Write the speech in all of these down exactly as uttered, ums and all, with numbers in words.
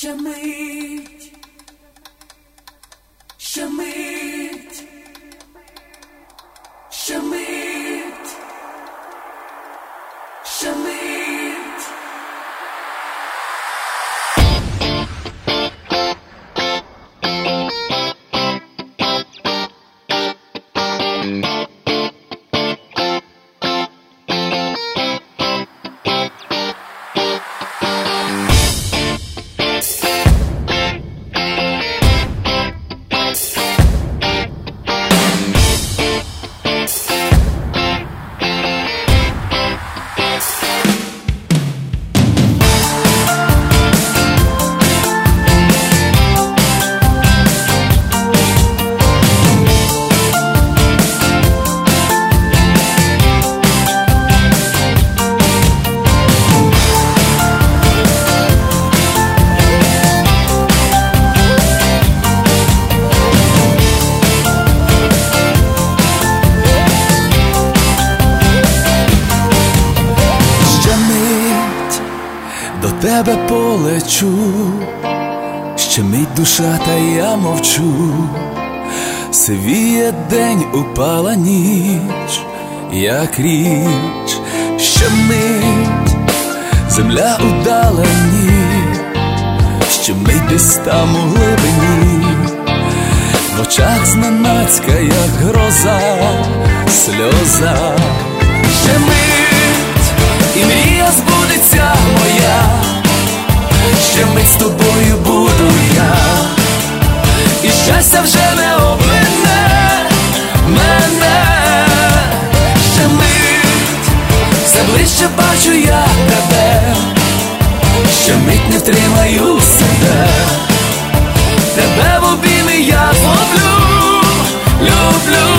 Ще мить, ще мить, ще мить, ще мить. До тебе полечу, ще мить душа, та я мовчу. Сивіє день, упала ніч, як річ. Ще мить, земля у далині, ще мить десь там у глибині. В очах зненацька, як гроза, сльоза. Ще мить, і мрія збудеться моя, ще мить з тобою буду я, і щастя вже не обмине мене. Ще мить, все ближче бачу я тебе, ще мить не втримаю себе, тебе в обійми я зловлю, люблю.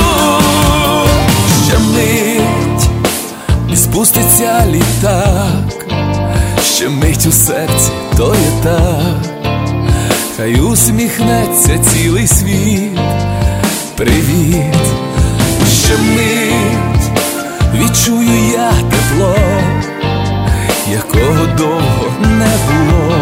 Ще мить, і спуститься літак, ще мить у серці, то є так. Хай усміхнеться цілий світ, привіт. Ще мить, відчую я тепло, якого довго не було.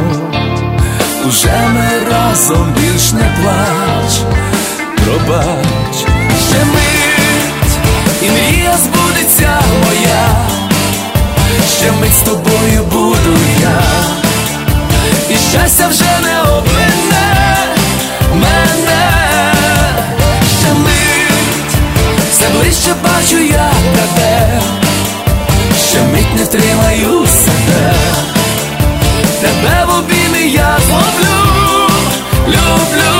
Уже ми разом, більш не плач, пробач. Ще мить, і мрія збудеться моя, ще мить з тобою буду я, і щастя вже не обмине мене. Ще мить, все ближче бачу я тебе, ще мить не втримаю себе, тебе в обійми я зловлю, люблю.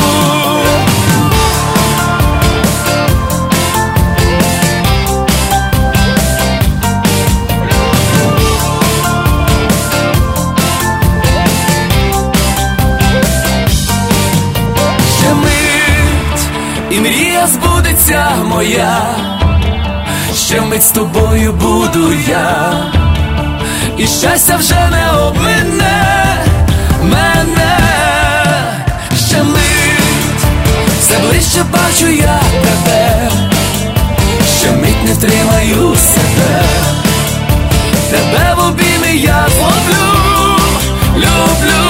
І мрія збудеться моя, ще мить з тобою буду я, і щастя вже не обмине мене. Ще мить, все ближче бачу я тебе, ще мить не втримаю себе, тебе в обійми я зловлю, люблю.